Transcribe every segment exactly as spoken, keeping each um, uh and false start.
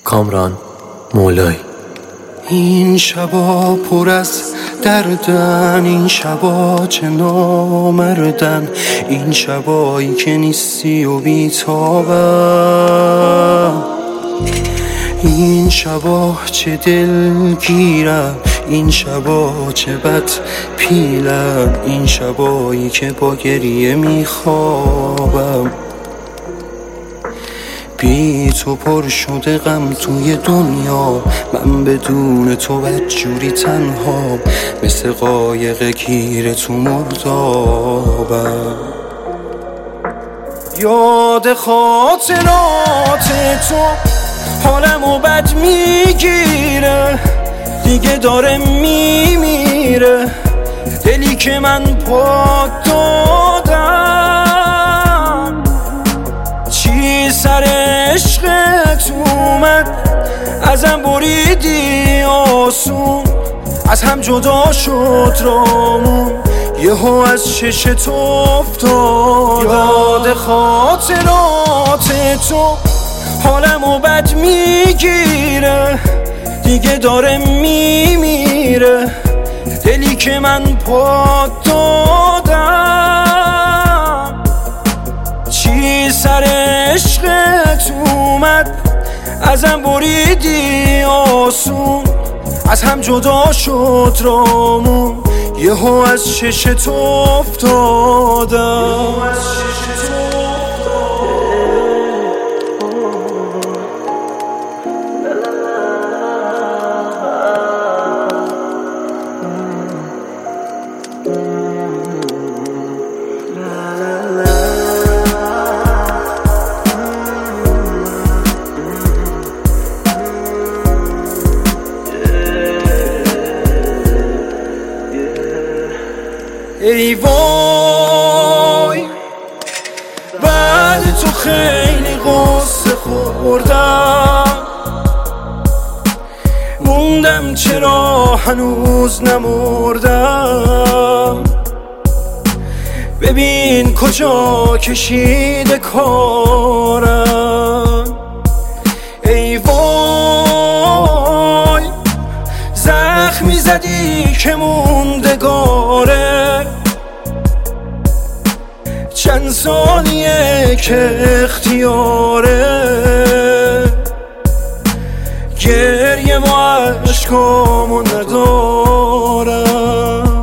کامران مولایی. این شبا پر از دردن، این شبا چه نامردن، این شبایی که نیستی و بیتابم، این شبا چه دلگیرم، این شبا چه بد پیلم، این شبایی که با گریه میخوابم. بی تو پر شده غم توی دنیا، من بدون تو بدجوری تنها، مثل قایق گیر تو مردابم. یاد خاطرات تو حالمو بد میگیره، دیگه داره میمیره دلی که من پاک دادم. چی سر عشقت اومد ازم بریدی آسون، از هم جدا شد رامون، یهو از چشت افتادم. یاد خاطرات تو حالمو بد میگیره، دیگه داره میمیره دلی که من پاک دادم. چی سر عشقت اومد ازم بریدی آسون، از هم جدا شد رامون، یهو از چشت افتادم. ای وای بعد تو خیلی غصه خوردم، موندم چرا هنوز نمردم. ببین کجا کشیده کارم. ای وای زخمی زدی که موندگاره، چند ثانیه که اختیاره، گریه و عشقامو ندارم.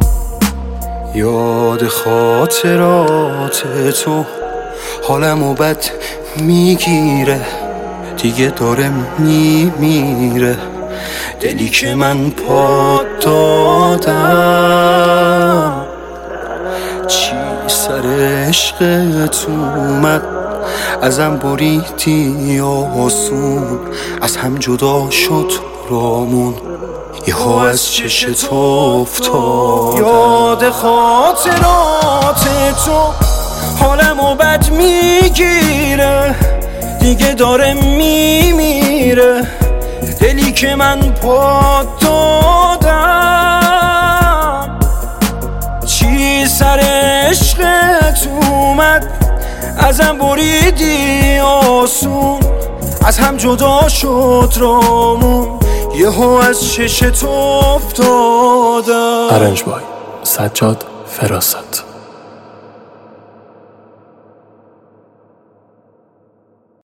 یاد خاطرات تو حالمو بد میگیره، دیگه داره میمیره دلی که من پاک دادم. چی سر عشقت اومد ازم بریدی آسون، از هم جدا شد رامون، یهو از چشت افتادم. یاد خاطرات تو حالمو بد میگیره، دیگه داره میمیره دلی که من پاک دادم. چی سر عشقت اومد ازم بریدی آسون، از هم جدا شد رامون، یهو از چشت افتادم. ارنج بای سجاد فراست.